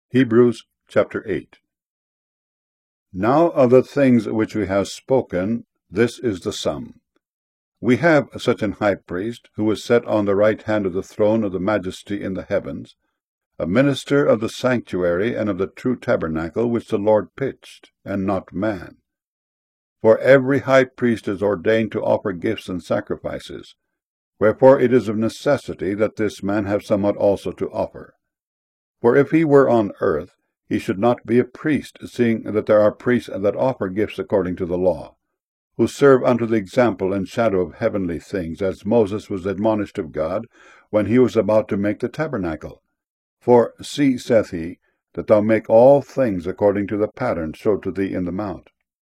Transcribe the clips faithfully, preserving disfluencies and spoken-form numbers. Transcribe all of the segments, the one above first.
Hebrews chapter eight. Now of the things which we have spoken, this is the sum. We have such an high priest, who is set on the right hand of the throne of the majesty in the heavens, a minister of the sanctuary and of the true tabernacle which the Lord pitched, and not man. For every high priest is ordained to offer gifts and sacrifices, wherefore it is of necessity that this man have somewhat also to offer. For if he were on earth, he should not be a priest, seeing that there are priests that offer gifts according to the law, who serve unto the example and shadow of heavenly things, as Moses was admonished of God, when he was about to make the tabernacle. For, see, saith he, that thou make all things according to the pattern showed to thee in the mount.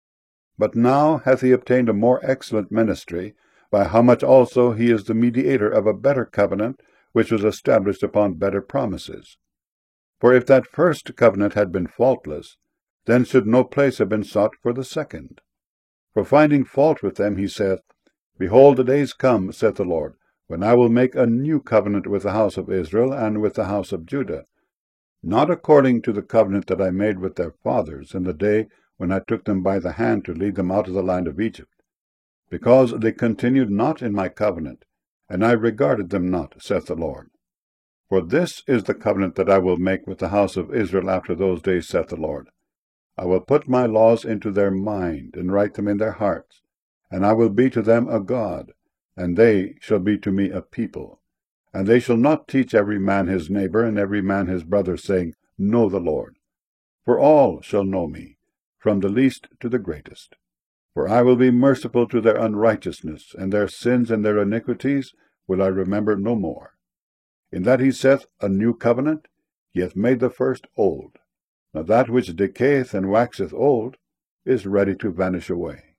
But now hath he obtained a more excellent ministry, by how much also he is the mediator of a better covenant, which was established upon better promises. For if that first covenant had been faultless, then should no place have been sought for the second. For finding fault with them, he saith, Behold, the days come, saith the Lord, when I will make a new covenant with the house of Israel and with the house of Judah, not according to the covenant that I made with their fathers in the day when I took them by the hand to lead them out of the land of Egypt, because they continued not in my covenant, and I regarded them not, saith the Lord. For this is the covenant that I will make with the house of Israel after those days, saith the Lord. I will put my laws into their mind, and write them in their hearts, and I will be to them a God, and they shall be to me a people. And they shall not teach every man his neighbor, and every man his brother, saying, Know the Lord. For all shall know me, from the least to the greatest. For I will be merciful to their unrighteousness, and their sins and their iniquities will I remember no more. In that he saith, A new covenant, he hath made the first old. Now that which decayeth and waxeth old is ready to vanish away.